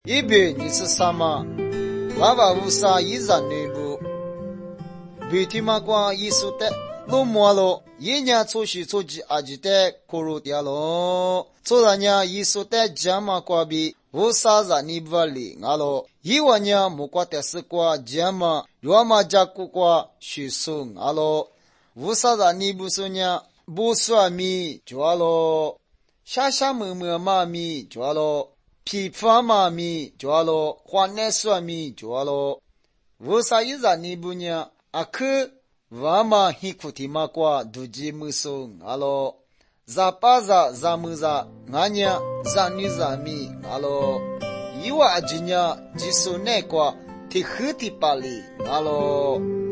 一边你是什么？娃娃无啥一人内部，别提嘛光艺术的，落寞了，一年出去出去阿吉的可入掉了，做人家艺术的讲嘛光比无啥人内部里阿了，一万年木瓜的是瓜讲嘛，若嘛加古瓜学生阿了，无啥人内部说呢，不算米就阿了，下么么嘛米就阿了。批发嘛米就阿咯，花那算米就阿咯。为啥一人你不呢？阿克娃嘛很苦的嘛瓜，都吉木松阿咯。咋巴咋么咋，俺呢咋女咋米阿咯。一娃今呢，技术那瓜，提黑的巴里阿咯。